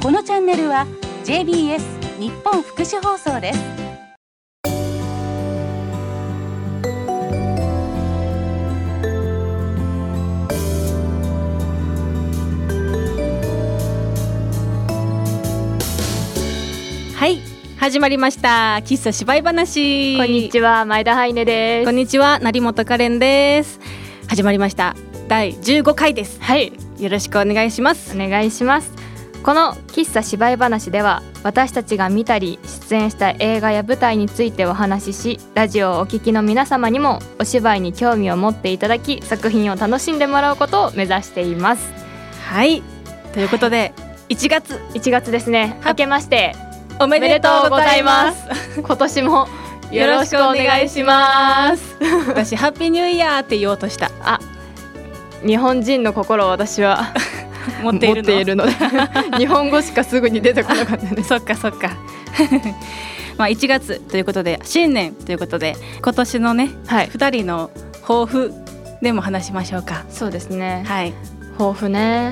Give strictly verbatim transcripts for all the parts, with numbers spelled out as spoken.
このチャンネルは ジェイビーエス 日本福祉放送です。 はい、始まりました喫茶芝居話。 こんにちは、前田ハイネです。 こんにちは、成本カレンです。始まりましただいじゅうごかいです。 はい、 よろしくお願いします。 お願いします。この喫茶芝居話では、私たちが見たり出演した映画や舞台についてお話しし、ラジオをお聞きの皆様にもお芝居に興味を持っていただき、作品を楽しんでもらうことを目指しています。 はい、ということで、はい、いちがついちがつですね。明けましておめでとうございます。 今年もよろしくお願いします。 私ハッピーニューイヤーって言おうとした。 あ、日本人の心を私は持っているの、持っているので日本語しかすぐに出てこなかったね。 そっかそっかまあいちがつということで新年ということで、今年のね、はい、ふたりの抱負でも話しましょうか。 そうですね、 はい、 抱負ね、 うん、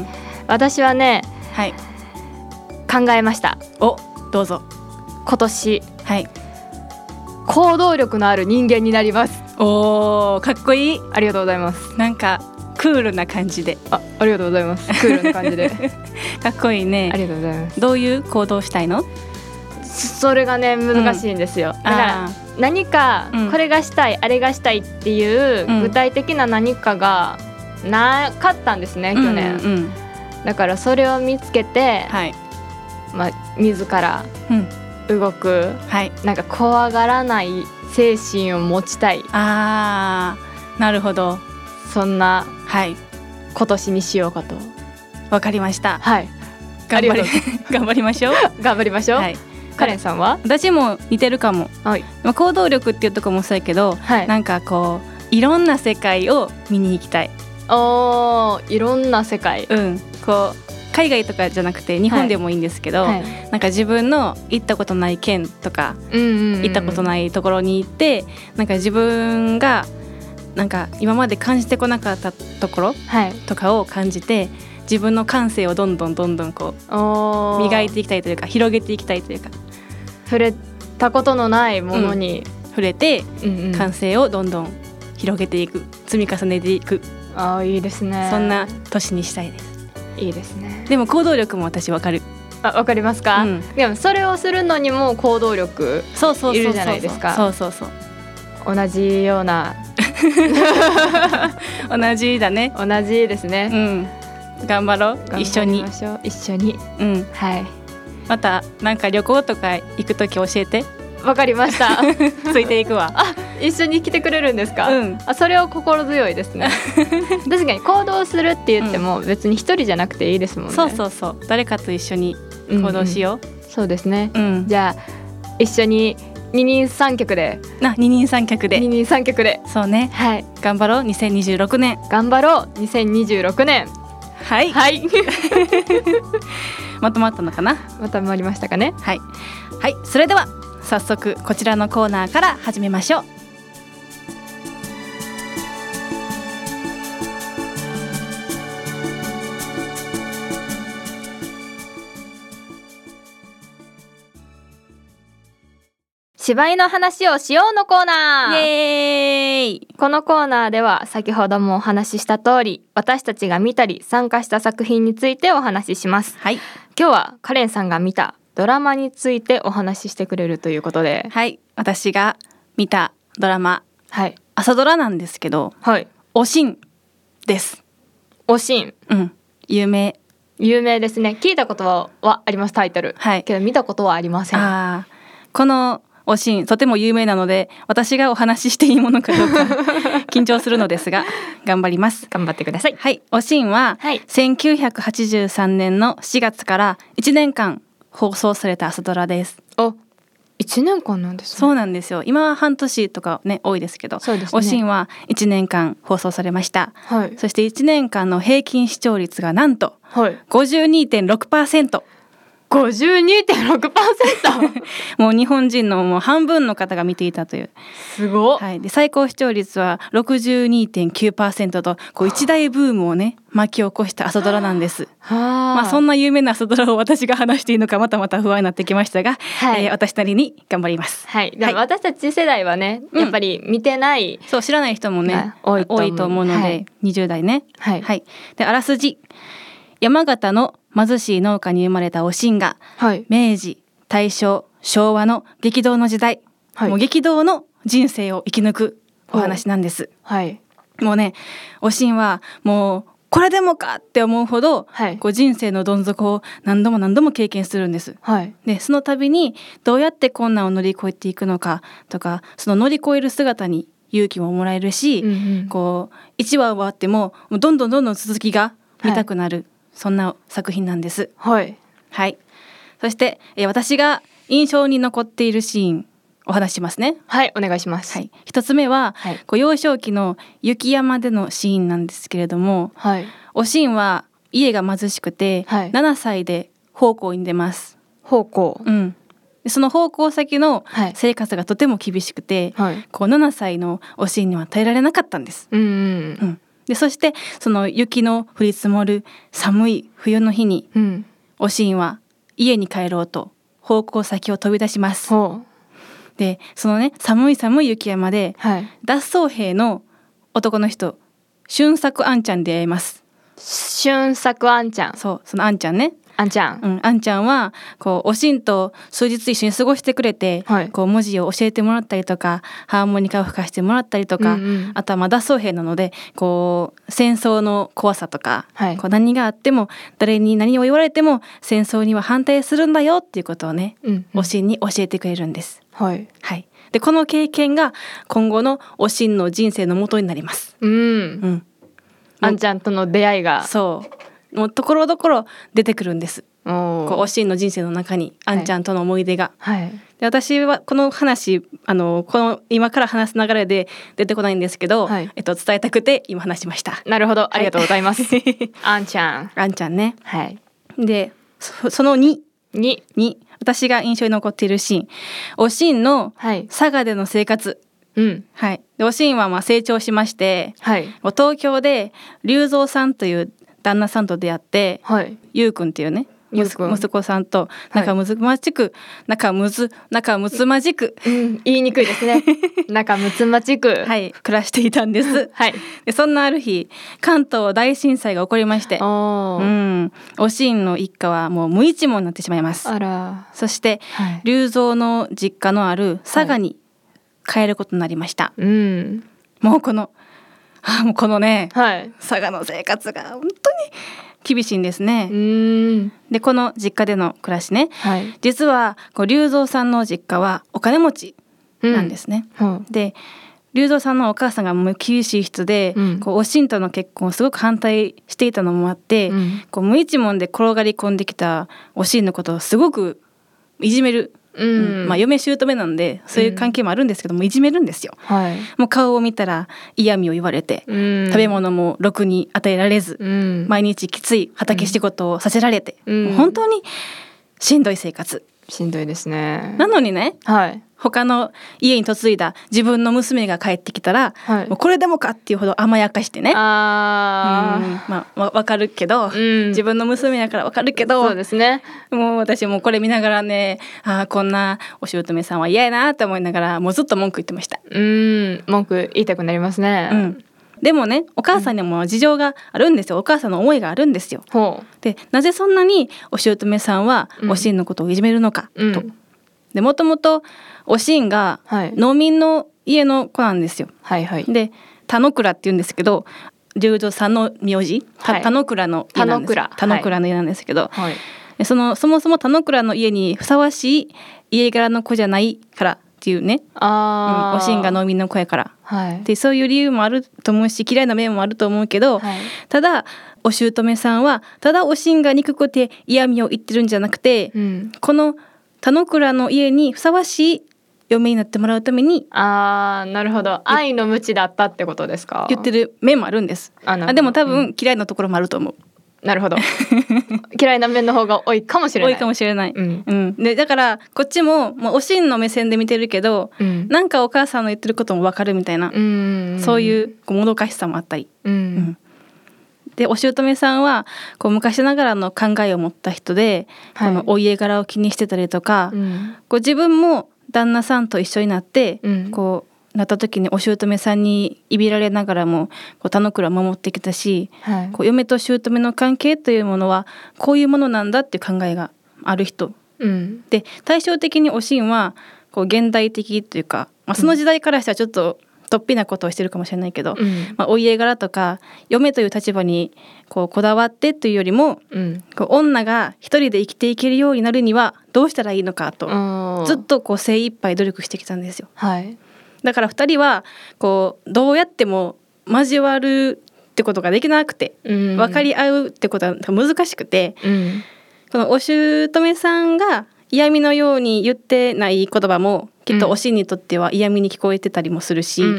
私はね、はい、考えました。 お、どうぞ。 今年、 はい、 行動力のある人間になります。 おー、かっこいい。 ありがとうございます。 なんかクールな感じで。 あ, ありがとうございます。クールな感じでかっこいいね。 ありがとうございます。 どういう行動したいの？ それがね、難しいんですよ、うん、だから何かこれがしたい、うん、あれがしたいっていう具体的な何かがなかったんですね、うん、去年、うんうん、だからそれを見つけて、はい、まあ、自ら動く、うん、はい、なんか怖がらない精神を持ちたい。 あー、なるほど。 そんな、はい、今年にしようかと。 わかりました。 はい、 頑張り頑張りましょう頑張りましょう、はい、カレンさんは？ 私も似てるかも、はい、まあ、行動力っていうとこもそうやけど、はい、なんかこういろんな世界を見に行きたい。 おー、いろんな世界、 うん、こう海外とかじゃなくて日本でもいいんですけど、はいはい、なんか自分の行ったことない県とか、うんうんうん、行ったことないところに行って、なんか自分がなんか今まで感じてこなかったところとかを感じて、はい、自分の感性をどんどんどんどんこう磨いていきたいというか、広げていきたいというか、 触れたことのないものに、 うん、触れて、うんうん、感性をどんどん広げていく、積み重ねていく。 あー、いいですね。 そんな年にしたいです。 いいですね。 でも行動力も私わかる。 あ、わかりますか、うん、でもそれをするのにも行動力いるじゃないですか。 そうそうそう、 同じような同じだね。 同じですね、うん、 頑張ろう。一緒に一緒に、 うん、はい、またなんか旅行とか行くとき教えて。 わかりましたついていくわ。 あ、一緒に来てくれるんですか、うん、あ、それは心強いですね確かに行動するって言っても別に一人じゃなくていいですもんね。 そうそうそう、誰かと一緒に行動しよう、 うんうん、そうですね、うん、じゃあ一緒に二人三脚でな二人三脚で二人三脚でそうね、はい、頑張ろう。にせんにじゅうろくねん頑張ろう。にせんにじゅうろくねん、 はい、はい、まとまったのかな。 まとまりましたかね。 はい、はい、それでは早速こちらのコーナーから始めましょう。 芝居の話をしようのコーナー。 イエーイ。 このコーナーでは先ほどもお話しした通り、私たちが見たり参加した作品についてお話しします、はい、今日はカレンさんが見たドラマについてお話ししてくれるということで、 はい、私が見たドラマ、はい、朝ドラなんですけど、はい、おしんです。 おしん、 うん、有名有名ですね。聞いたことはあります、タイトル、はい、けど見たことはありません。 あ、このおしんとても有名なので、私がお話ししていいものかどうか緊張するのですが頑張ります。 頑張ってください。 はい、おしんは、はい、せんきゅうひゃくはちじゅうさんねんのしがつからいちねんかん放送された朝ドラです。 あ、いちねんかんなんですね。 そうなんですよ。今は半年とかね多いですけど、そうですね、おしんはいちねんかん放送されました、はい、そしていちねんかんの平均視聴率がなんと ごじゅうにてんろくパーセント。 ごじゅうにてんろくパーセントもう日本人のもう半分の方が見ていたという。 すごっ、 はい、で最高視聴率は ろくじゅうにてんきゅうパーセント とこう一大ブームをね巻き起こした朝ドラなんです。 はあ、 まあ、そんな有名な朝ドラを私が話していいのかまたまた不安になってきましたが、はい、えー、私なりに頑張ります。 はい、でも私たち世代はね、はい、やっぱり見てない、 うん、そう知らない人もね多いと思う、多いと思うので、はい、にじゅう代ね、はいはい、であらすじ、山形の貧しい農家に生まれたおしんが、はい、明治大正昭和の激動の時代、はい、もう激動の人生を生き抜くお話なんです。はい、もうねおしんはもうこれでもかって思うほど、はい、こう人生のどん底を何度も何度も経験するんです。はい、でその度にどうやって困難を乗り越えていくのかとか、その乗り越える姿に勇気ももらえるし、うんうん、こういちわ終わってもどんどんどんどん続きが見たくなる、はい、そんな作品なんです。はい、はい、そして、えー、私が印象に残っているシーンお話ししますね。 はい、お願いします。 はい、一つ目は、はい、こう幼少期の雪山でのシーンなんですけれども、はい、おしんは家が貧しくて、はい、ななさいで奉公に出ます。 奉公、うん、 その奉公先の生活がとても厳しくて、はい、こうななさいのおしんには耐えられなかったんです。うんうんうん、でそしてその雪の降り積もる寒い冬の日に、うん、おしんは家に帰ろうと奉公先を飛び出します。でそのね寒い寒い雪山で、はい、脱走兵の男の人俊作あんちゃんに出会います。 俊作あんちゃん、 そうそのあんちゃんね、 あんちゃん、 うん、あんちゃんはこうおしんと数日一緒に過ごしてくれて、はい、こう文字を教えてもらったりとかハーモニカを吹かしてもらったりとか、うんうん、あとはまあ脱走兵なのでこう戦争の怖さとか、はい、こう何があっても誰に何を言われても戦争には反対するんだよっていうことをね、うんうん、おしんに教えてくれるんです。はいはい、でこの経験が今後のおしんの人生の元になります。うん、うん、 あんちゃんとの出会いがそうもうところどころ出てくるんです。おこうおしんの人生の中にあんちゃんとの思い出が、はい、で私はこの話あのこの今から話す流れで出てこないんですけど、はい、えっと、伝えたくて今話しました。 なるほど、ありがとうございます、はい、あんちゃんあんちゃんね、はい、で そ, その 2, 2, 2私が印象に残っているシーン、おしんの佐賀での生活、うんはい、でおしんはまあ成長しまして、はい、東京で龍造さんという旦那さんと出会って、はい、ゆうくんっていうね息子さんと仲むつまじく、はい、仲むず仲むつまじく、 うん、言いにくいですね仲むつまじく、 はい、暮らしていたんです、はい、でそんなある日関東大震災が起こりまして、お、うん、おしんの一家はもう無一文になってしまいます。あら。そして、はい、龍造の実家のある佐賀に帰ることになりました、はい、うん、もうこのあもうこのね、はい、佐賀の生活が本当に厳しいんですね。うーんでこの実家での暮らしね、はい、実はこう龍造さんの実家はお金持ちなんですね、うん、で龍造さんのお母さんがもう厳しい人で、うん、こうおしんとの結婚をすごく反対していたのもあって、うん、こう無一文で転がり込んできたおしんのことをすごくいじめる、うんうんまあ、嫁姑なんでそういう関係もあるんですけども、うん、いじめるんですよ、はい、もう顔を見たら嫌味を言われて、うん、食べ物もろくに与えられず、うん、毎日きつい畑仕事をさせられて、うん、もう本当にしんどい生活。 しんどいですね。 なのにね、はい、他の家に嫁いだ自分の娘が帰ってきたら、はい、もうこれでもかっていうほど甘やかしてね、あ、うんまあ、わかるけど、うん、自分の娘やからわかるけど、 そうですね、 もう私もこれ見ながらね、あこんなお姑さんは嫌やなって思いながらもうずっと文句言ってました。 うん文句言いたくなりますね、うん、 でもねお母さんにも事情があるんですよ。お母さんの思いがあるんですよ、うん、でなぜそんなにお姑さんはおしんのことをいじめるのか、うん、とでもともとおしんが農民の家の子なんですよ、はいはい、で田之倉っていうんですけど龍造さんの名字、はい、田之倉の家なんです。田之倉の家なんですけど、はい、そのそもそも田之倉の家にふさわしい家柄の子じゃないからっていうね、あ、うん、おしんが農民の子やから、はい、でそういう理由もあると思うし嫌いな面もあると思うけど、はい、ただお姑さんはただおしんが憎くて嫌味を言ってるんじゃなくて、うん、この田之倉の家にふさわしい嫁になってもらうために、 あーなるほど、愛の無知だったってことですか。 言ってる面もあるんです。 あ, あでも多分嫌いなところもあると思う、 なるほど嫌いな面の方が多いかもしれない。 多いかもしれない、 うんうん、でだからこっちも、まあ、おしんの目線で見てるけど、うん、なんかお母さんの言ってることも分かるみたいな、うん、そういうこうもどかしさもあったり、うんうん、でお姑さんはこう昔ながらの考えを持った人で、はい、このお家柄を気にしてたりとか、うん、こう自分も旦那さんと一緒になって、うん、こうなった時にお姑さんにいびられながらもこう田之倉を守ってきたし、はい、こう嫁と姑の関係というものはこういうものなんだっていう考えがある人、うん、で対照的におしんはこう現代的というか、まあ、その時代からしたらちょっと突飛なことをしてるかもしれないけど、うんまあ、お家柄とか嫁という立場にこうこだわってというよりも、うん、こう女が一人で生きていけるようになるにはどうしたらいいのかとずっとこう精一杯努力してきたんですよ、はい、だからふたりはこうどうやっても交わるってことができなくて、うん、分かり合うってことは難しくて、うん、このお姑さんが嫌味のように言ってない言葉もきっとおしんにとっては嫌味に聞こえてたりもするし、うんうん、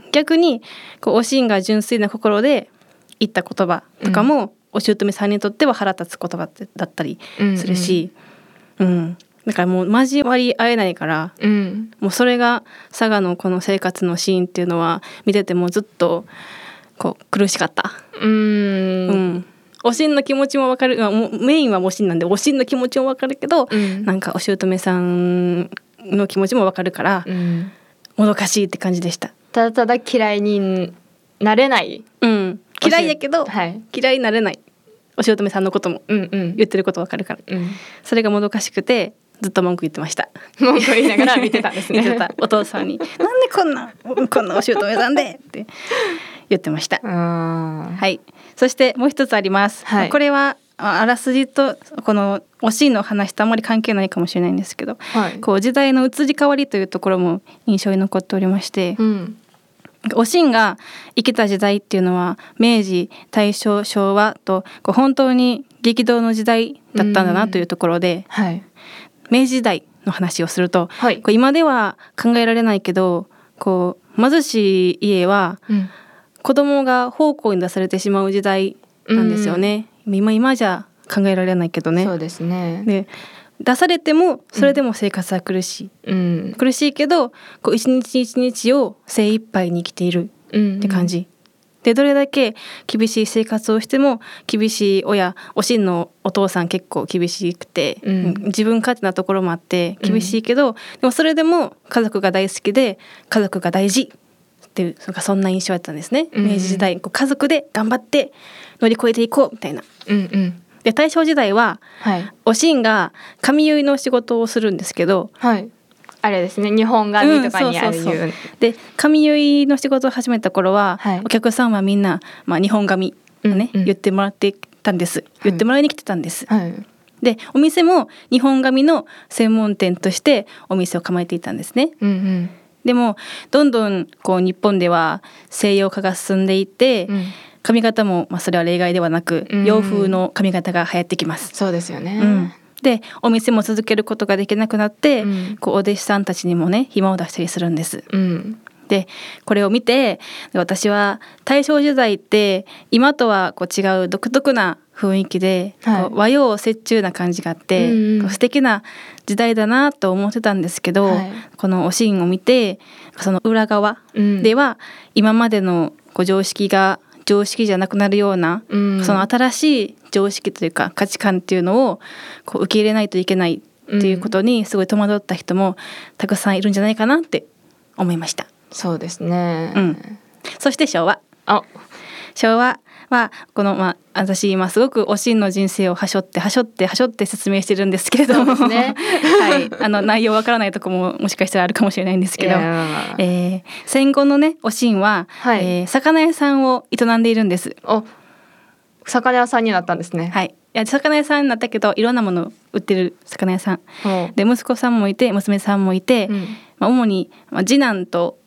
逆にこうおしんが純粋な心で言った言葉とかも、うん、お姑さんにとっては腹立つ言葉だったりするし、うんうん、だからもう交わり合えないから、うん、もうそれが佐賀のこの生活のシーンっていうのは見ててもずっとこう苦しかった。うーん、うんおしんの気持ちも分かる、もうメインはおしんなんでおしんの気持ちも分かるけど、うん、なんかお姑さんの気持ちも分かるから、うん、もどかしいって感じでした。 ただただ嫌いになれない、 うん、嫌いやけど、はい、嫌いになれないお姑さんのことも、うんうん、言ってること分かるから、うん、それがもどかしくてずっと文句言ってました。 文句言いながら見てたんですね見てたお父さんになんでこんなこんなお姑さんでって言ってました。はい、そしてもう一つあります、はい、これはあらすじとこのおしんの話とあまり関係ないかもしれないんですけど、はい、こう時代の移り変わりというところも印象に残っておりまして、うん、おしんが生きた時代っていうのは明治大正昭和とこう本当に激動の時代だったんだなというところで、はい、明治時代の話をすると、はい、こう今では考えられないけどこう貧しい家は、うん子供が奉公に出されてしまう時代なんですよね、うん、今今じゃ考えられないけどね。 そうですね。 で出されてもそれでも生活は苦しい、うん、苦しいけどこう一日一日を精一杯に生きているって感じ、うんうん、でどれだけ厳しい生活をしても厳しい親おしんのお父さん結構厳しくて、うん、自分勝手なところもあって厳しいけど、うん、でもそれでも家族が大好きで家族が大事っていうそんな印象だったんですね、うんうん、明治時代こう家族で頑張って乗り越えていこうみたいな、うんうん、で大正時代は、はい、おしんが髪結いの仕事をするんですけど、はい、 あれですね日本髪とかにある、うん、そうそうそうで髪結いの仕事を始めた頃は、はい、お客さんはみんな、まあ、日本髪をね、うんうん、言ってもらってたんです、言ってもらいに来てたんです、はい、でお店も日本髪の専門店としてお店を構えていたんですね、うんうんでもどんどんこう日本では西洋化が進んでいて、うん、髪型も、まあ、それは例外ではなく、うん、洋風の髪型が流行ってきます。 そうですよね、 うん、でお店も続けることができなくなって、うん、こうお弟子さんたちにもね暇を出したりするんです、うん、でこれを見て私は大正時代って今とはこう違う独特な雰囲気で、はい、こう和洋折衷な感じがあって、うん、こう素敵な時代だなと思ってたんですけど、はい、このおしんを見てその裏側では、うん、今までのこう常識が常識じゃなくなるような、うん、その新しい常識というか価値観っていうのをこう受け入れないといけないっていうことにすごい戸惑った人もたくさんいるんじゃないかなって思いました。 そうですね、 うん、そして昭和あ昭和はこの、まあ、私今すごくおしんの人生をはしょってはしょってはしょって説明してるんですけれども、ねはい、あの内容わからないとこももしかしたらあるかもしれないんですけど、えー、戦後のねおしんは、はいえー、魚屋さんを営んでいるんです。 お魚屋さんになったんですね。 はい、いや魚屋さんになったけどいろんなものを売ってる魚屋さんで息子さんもいて娘さんもいて、うんまあ、主に、まあ、次男と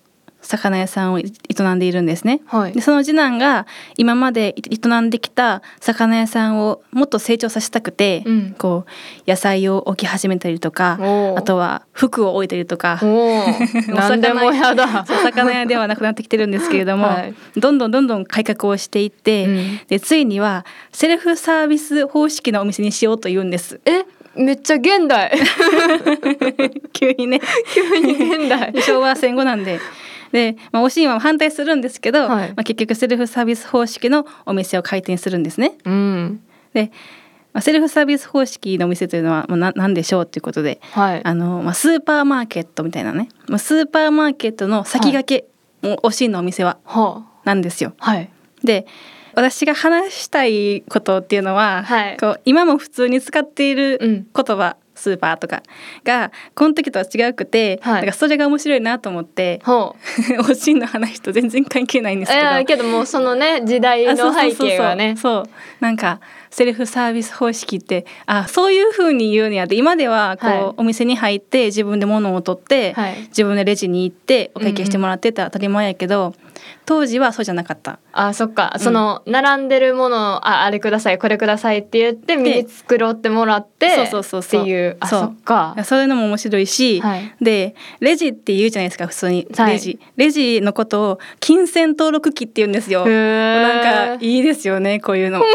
魚屋さんを営んでいるんですね、 はい、 でその次男が今まで営んできた魚屋さんをもっと成長させたくて、うん、こう野菜を置き始めたりとか、あとは服を置いたりとか、 何でもやだ魚屋ではなくなってきてるんですけれども、はい、どんどんどんどん改革をしていって、うん、でついにはセルフサービス方式のお店にしようというんです。 えめっちゃ現代急にね急に現代昭和戦後なんでで、まあ、おしんは反対するんですけど、はい、まあ、結局セルフサービス方式のお店を開店するんですね、 うん、 で、まあ、セルフサービス方式のお店というのは、まあ、な何でしょうということで、はい、あのまあ、スーパーマーケットみたいなね、まあ、スーパーマーケットの先駆け、はい、おしんのお店は、はあ、なんですよ、 はい、 で私が話したいことっていうのは、はい、こう今も普通に使っている言葉、うん、スーパーとかがこの時とは違うくて、はい、だからそれが面白いなと思っておしんの話と全然関係ないんですけど、 いやけどもうそのね時代の背景はね、 そうなんかセルフサービス方式ってあそういう風に言うにあって、今ではこう、はい、お店に入って自分で物を取って、はい、自分でレジに行ってお会計してもらってたら当たり前やけど、うんうん、当時はそうじゃなかった。 あそっか、うん、その並んでるものを あ, あれくださいこれくださいって言って身に繕ってもらってそうそうそうそうっていうあそっかそういうのも面白いし、はい、でレジって言うじゃないですか普通に、はい、レジレジのことを金銭登録機って言うんですよ。なんかいいですよねこういうの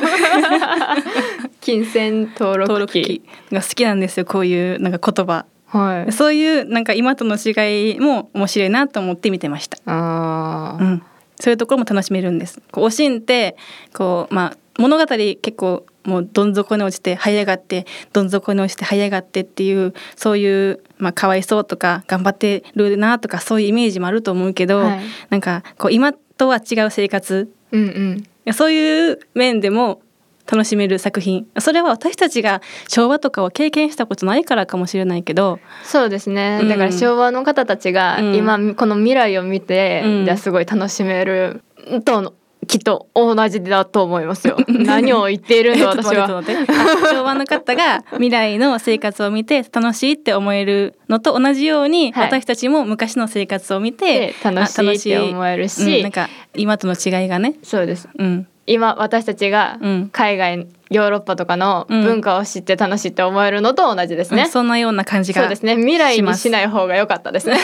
金銭登録機が好きなんですよこういうなんか言葉、 はい、 そういうなんか今との違いも面白いなと思って見てました。 あ、 うん、そういうところも楽しめるんです。こうおしんってこう、まあ、物語結構もうどん底に落ちて這い上がってどん底に落ちて這い上がってっていうそういう、まあ、かわいそうとか頑張ってるなとかそういうイメージもあると思うけど、はい、なんかこう今とは違う生活、 うんうん、 そういう面でも楽しめる作品。それは私たちが昭和とかを経験したことないからかもしれないけど、 そうですね、うん、だから昭和の方たちが今、うん、この未来を見て、うん、じゃあすごい楽しめるときっと同じだと思いますよ何を言っているんだ私は昭和の方が未来の生活を見て楽しいって思えるのと同じように、はい、私たちも昔の生活を見て楽しいって思えるし、 うん、なんか今との違いがね、 そうです、 うん、 今私たちが海外、うん、ヨーロッパとかの文化を知って楽しいって思えるのと同じですね、 うん、そんなような感じがそうですね、未来にしない方が良かったですね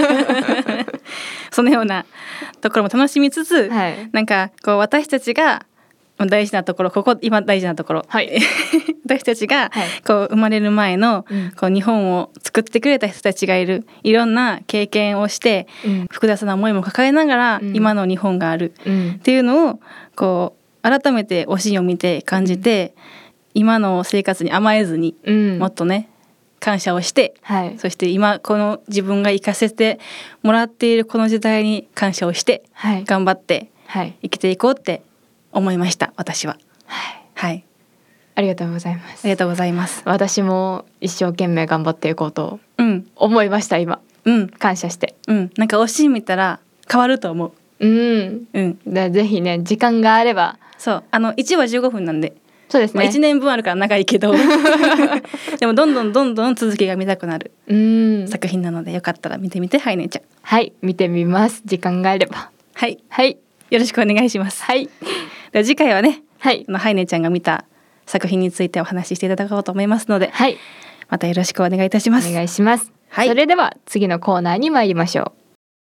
そのようなところも楽しみつつ、はい、なんかこう私たちが大事なところここ今大事なところ、はい、私たちがこう生まれる前のこう日本を作ってくれた人たちがいる、いろんな経験をして複雑な思いも抱えながら今の日本があるっていうのをこう改めておしんを見て感じて、今の生活に甘えずにもっとね感謝をして、はい、そして今この自分が生かせてもらっているこの時代に感謝をして、はい、頑張って生きていこうって思いました私は、 はいはい、 ありがとうございます。 ありがとうございます。 私も一生懸命頑張っていこうと思いました、うん、今、うん、感謝して、 うん、なんかおしん見たら変わると思う、 うんうん、でぜひね時間があれば、 そうあのいちわじゅうごふんなんでそうですね、 まあ、いちねんぶんあるから長いけどでもどんどんどんどん続きが見たくなる作品なのでよかったら見てみてはいねちゃん。 はい見てみます、時間があれば。 はい、 はい、 よろしくお願いします。 はい、 では次回はね、 はい、 あのはいねちゃんが見た作品についてお話ししていただこうと思いますので、 はい、 またよろしくお願いいたします。 お願いします、はい、それでは次のコーナーに参りましょう。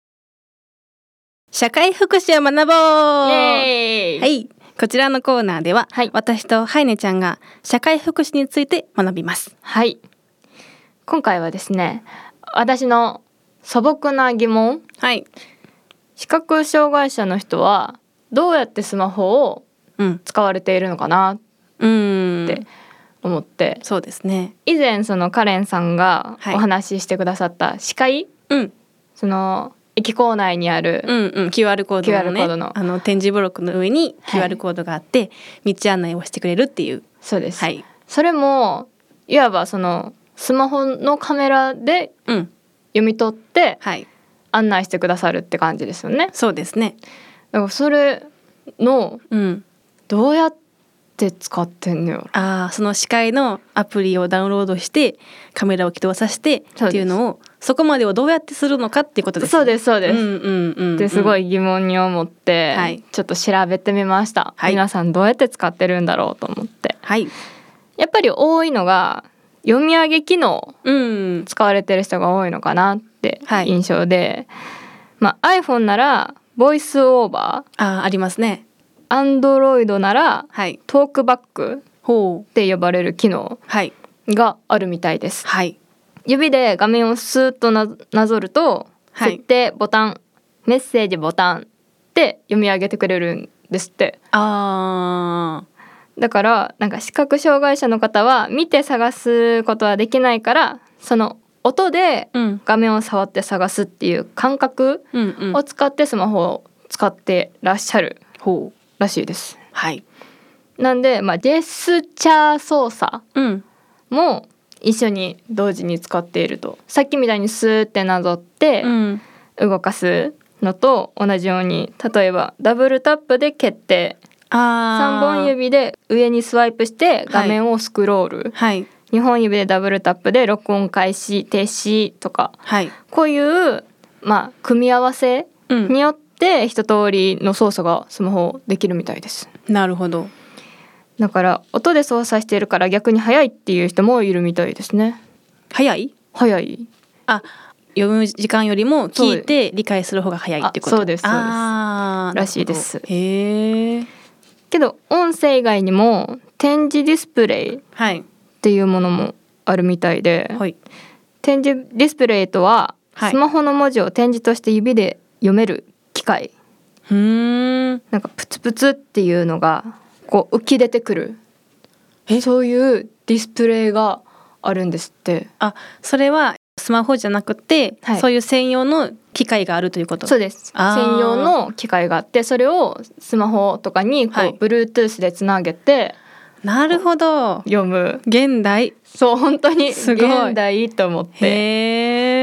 社会福祉を学ぼう。 イエーイ。 はい、こちらのコーナーでは、はい、私とはいねちゃんが社会福祉について学びます。 はい、今回はですね私の素朴な疑問、 はい、 視覚障害者の人はどうやってスマホを使われているのかなって思って、 うん、そうですね、 以前そのカレンさんがお話ししてくださった視界、 はい、うん、 その駅構内にある、 うんうん、キューアール コードのね、キューアール コードのあの点字ブロックの上に キューアール コードがあって、はい、道案内をしてくれるっていう。 そうです、 はい、 それもいわばそのスマホのカメラで読み取って案内してくださるって感じですよね、 うん、そうですね。 だからそれの、うん、どうやって使ってんのよ。 あ、その視界のアプリをダウンロードしてカメラを起動させてっていうのをそこまでをどうやってするのかっていうことです、ね、 そうですそうです、 うんうんうんうん、 ですごい疑問に思って、はい、ちょっと調べてみました、はい、皆さんどうやって使ってるんだろうと思って、はい、やっぱり多いのが読み上げ機能使われてる人が多いのかなって印象で、はい、まあ、iPhone ならボイスオーバーあ, ありますね。 Android なら、はい、トークバックって呼ばれる機能があるみたいです、はい、指で画面をスーッと な, なぞると、はい、設定ボタン、メッセージボタンって読み上げてくれるんですって。あだからなんか視覚障害者の方は見て探すことはできないから、その音で画面を触って探すっていう感覚を使ってスマホを使ってらっしゃるらしいです、はい、なんで、まあ、ジェスチャー操作も一緒に同時に使っていると、さっきみたいにスーってなぞって動かすのと同じように、例えばダブルタップで決定、あさんぼん指で上にスワイプして画面をスクロール、はい、にほん指でダブルタップで録音開始停止とか、はい、こういう、まあ、組み合わせによって一通りの操作がスマホできるみたいです。 なるほど。 だから音で操作しているから逆に早いっていう人もいるみたいですね。 早い？ 早い。 あ、読む時間よりも聞いて理解する方が早いってこと？ そうです、そうです。 あ、 らしいです。 へえ。 けど音声以外にも点字ディスプレイっていうものもあるみたいで、はい、点字ディスプレイとはスマホの文字を点字として指で読める機械、うーん、なんかプツプツっていうのがこう浮き出てくる、えそういうディスプレイがあるんですって。 あ、それはスマホじゃなくて、はい、そういう専用の機械があるということ？ そうです。専用の機械があって、それをスマホとかにこう、はい、Bluetooth でつなげて、 なるほど、 読む。 現代。 そう、本当に現代と思って。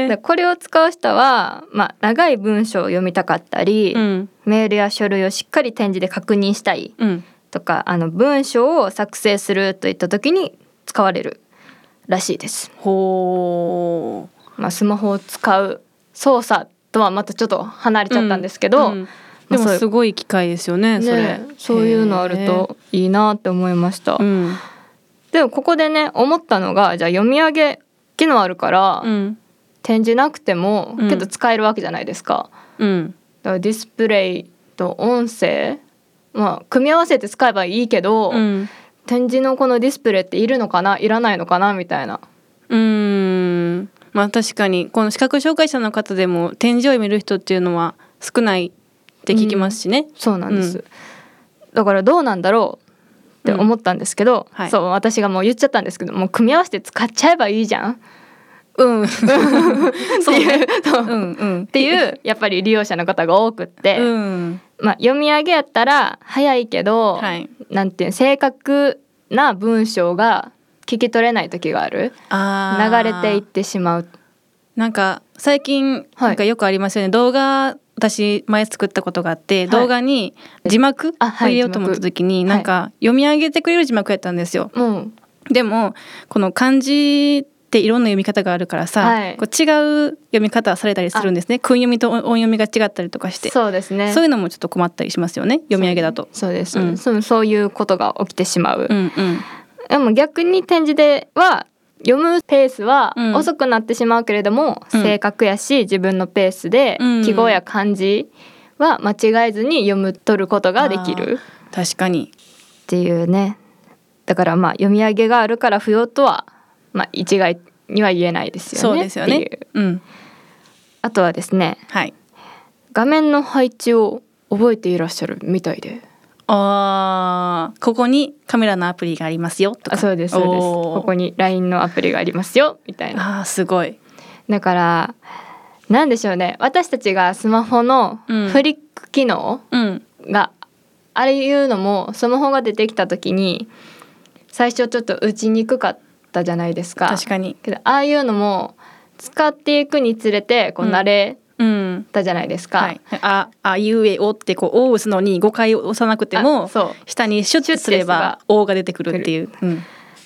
へー。これを使う人は、まあ、長い文章を読みたかったり、うん、メールや書類をしっかり点字で確認したいとか、うん、あの文章を作成するといった時に使われるらしいです。ほー。まあ、スマホを使う操作とはまたちょっと離れちゃったんですけど、うんうん、 でもすごい機会ですよね、それ、ね、 そういうのあるといいなって思いました、うん、でもここでね思ったのが、じゃあ読み上げ機能あるから、うん、点字なくてもけど使えるわけじゃないですか、うん、だからディスプレイと音声、まあ、組み合わせて使えばいいけど、うん、点字のこのディスプレイっているのかな、いらないのかなみたいな。 うーん、まあ、確かにこの視覚障害者の方でも点字を読める人っていうのは少ないって聞きますしね、うん、 そうなんです、うん、だからどうなんだろうって思ったんですけど、うん、はい、そう私がもう言っちゃったんですけど、もう組み合わせて使っちゃえばいいじゃん、うんそうね、そう、うんうん、っていうやっぱり利用者の方が多くって、うん、まあ、読み上げやったら早いけど、はい、なんていう正確な文章が聞き取れない時がある、あ流れていってしまう。 なんか最近なんかよくありますよね、はい、動画私前作ったことがあって、はい、動画に字幕を入れようと思った時に、はい、なんか読み上げてくれる字幕やったんですよ、うん、でもこの漢字っていろんな読み方があるからさ、はい、こう違う読み方されたりするんですね。訓読みと音読みが違ったりとかして、 そうですね、 そういうのもちょっと困ったりしますよね、読み上げだと。 そうです、うん、そう、そういうことが起きてしまう、うんうん、でも逆に点字では読むペースは遅くなってしまうけれども、うん、正確やし自分のペースで記号や漢字は間違えずに読む取ることができる、 確かにっていうね。だからまあ読み上げがあるから不要とは、まあ、一概には言えないですよね。 そうですよね、 っていう、うん、あとはですね、はい、画面の配置を覚えていらっしゃるみたいで、 あここにカメラのアプリがありますよとか。 あ、そうですそうです、ここに ライン のアプリがありますよみたいな。 あ、すごい。 だからなんでしょうね、私たちがスマホのフリック機能があれいうのも、スマホが出てきた時に最初ちょっと打ちにくかったじゃないですか。 確かに。 けどああいうのも使っていくにつれてこう慣れ、うんうん、たじゃないですか、はい、 ああいうえおってこうおを打つのにごかい押さなくても下にシュッとすればおが出てくるっていう、うん、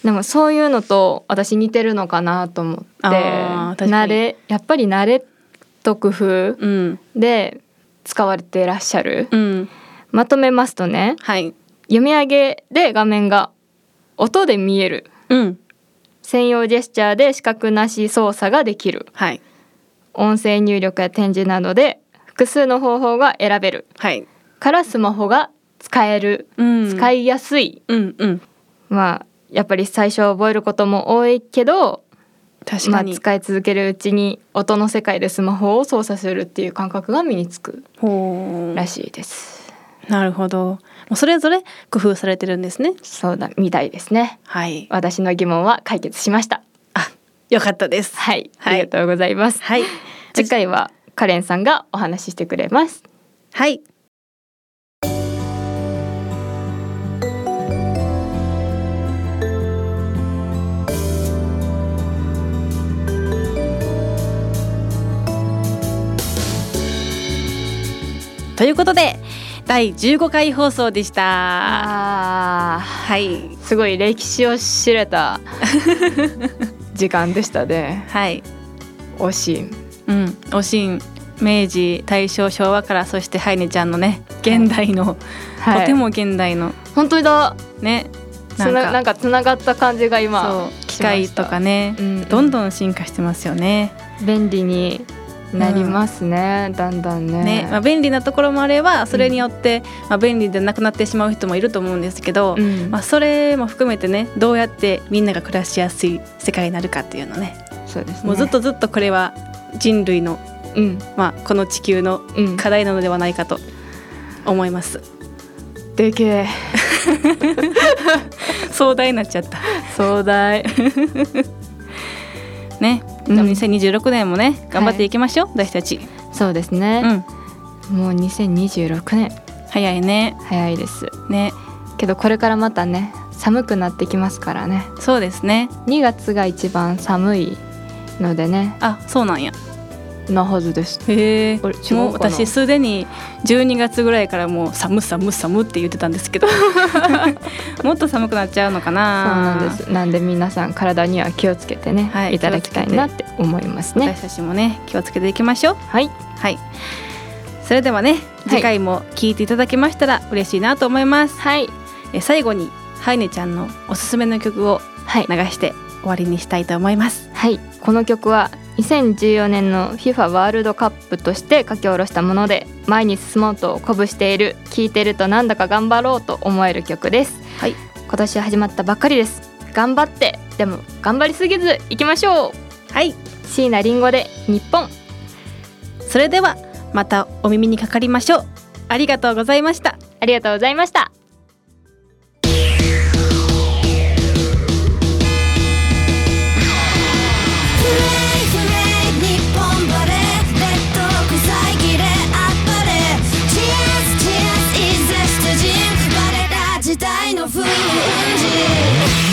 でもそういうのと私似てるのかなと思って、慣れやっぱり慣れと工夫で使われていらっしゃる、うん、まとめますとね、はい、読み上げで画面が音で見える、うん、専用ジェスチャーで視覚なし操作ができる、はい、音声入力や展示などで複数の方法が選べる、はい、からスマホが使える、うん、使いやすい、うんうん、まあやっぱり最初覚えることも多いけど、確かに、まあ、使い続けるうちに音の世界でスマホを操作するっていう感覚が身につくらしいです。 なるほど。もうそれぞれ工夫されてるんですね。 そうだみたいですね。はい。私の疑問は解決しました。 あ、よかったです。 はい。はい、ありがとうございます。はい。次回はカレンさんがお話ししてくれます。 はい。ということでだいじゅうごかい放送でした。 あ、はい、すごい歴史を知れた時間でしたね。はい。おしん、 うん、おしん、明治、大正、昭和から、そしてハイネちゃんのね現代の、はい、とても現代の、 本当だね、 なんかなんかつながった感じが今機械とかね、うんうん、どんどん進化してますよね。 便利になりますね、うん、だんだん ね, ね、 まあ、便利なところもあればそれによって、うん、まあ、便利でなくなってしまう人もいると思うんですけど、うん、まあ、それも含めてね、どうやってみんなが暮らしやすい世界になるかっていうのね、 そうですね、 もうずっとずっとこれは人類の、うん、まあ、この地球の課題なのではないかと思います、 うん、でけえ壮大になっちゃった。 壮大ね、うん、にせんにじゅうろくねんもね頑張っていきましょう、はい、私たち。 そうですね、うん、もうにせんにじゅうろくねん早いね。 早いですね。けどこれからまたね寒くなってきますからね。 そうですね、 にがつが一番寒いのでね。 あ、そうなんや。 なはずです。 へえ。もう私すでにじゅうにがつぐらいからもう寒寒寒って言ってたんですけどもっと寒くなっちゃうのかな。 そうなんです。なんで皆さん体には気をつけてね、はい、いただきたいなって思いますね。 私たちもね気をつけていきましょう。 はい、 はい、それではね次回も聞いていただけましたら嬉しいなと思います。はい、え最後にハイネちゃんのおすすめの曲を流して終わりにしたいと思います。 はい、この曲はにせんじゅうよねんの FIFA ワールドカップとして書き下ろしたもので、前に進もうと鼓舞している、聴いてるとなんだか頑張ろうと思える曲です。はい、今年始まったばっかりです。頑張って、でも頑張りすぎずいきましょう。はい、椎名林檎で日本。 それではまたお耳にかかりましょう。ありがとうございました。 ありがとうございました。時代の風雲児